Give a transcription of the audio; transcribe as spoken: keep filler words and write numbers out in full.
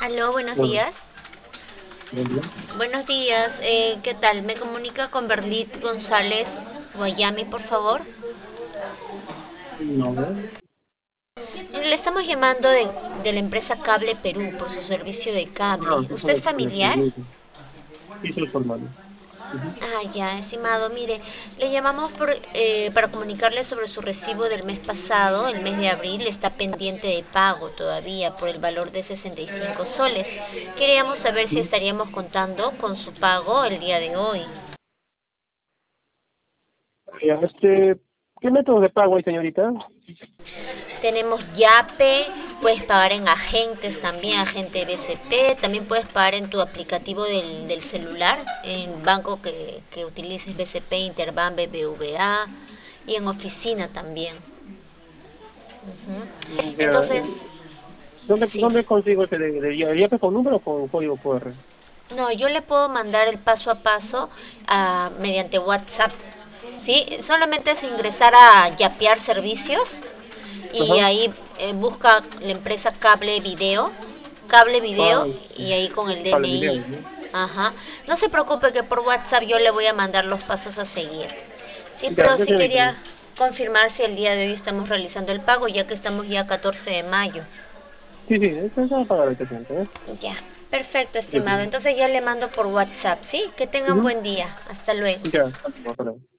Aló, buenos Bueno, días. buen día. Buenos días, eh, ¿qué tal? ¿Me comunica con Berlit González Guayami, por favor? No, ¿no? Le estamos llamando de, de la empresa Cable Perú por su servicio de Ah, cable. sí, ¿Usted es puede ser, familiar? permite. Sí, soy formal. Ujú. Ah, ya, estimado, mire, le llamamos por, eh, para comunicarle sobre su recibo del mes pasado, el mes de abril, está pendiente de pago todavía por el valor de sesenta y cinco soles. Queríamos saber si Sí. estaríamos contando con su pago el día de hoy. Ya, este, ¿qué método de pago hay, señorita? Tenemos Yape, puedes pagar en agentes también, agente B C P, también puedes pagar en tu aplicativo del, del celular, en banco que, que utilices B C P, Interbank, B B V A y en oficina también. Ya, eh, Entonces, ¿dónde, sí, dónde consigo ese de, de, de, de con número o con código Q R? no, yo le puedo mandar el paso a paso ah, mediante WhatsApp. ¿Sí? Solamente es ingresar a Yapear Servicios y Ajá. ahí eh, busca la empresa Cable Video, Cable Ah, Video y ahí con el para el video, D N I. ¿no? Ajá. No se preocupe que por WhatsApp yo le voy a mandar los pasos a seguir. Sí, Ya, pero ya, sí señorita. quería confirmar si el día de hoy estamos realizando el pago, ya que estamos ya catorce de mayo. Sí, sí, eso es para pagar ahorita, señorita, ¿eh? Ya, perfecto, Ya, estimado. sí. Entonces ya le mando por WhatsApp, ¿sí? Que tengan Ujú. buen día. Hasta luego. Ya, hasta luego.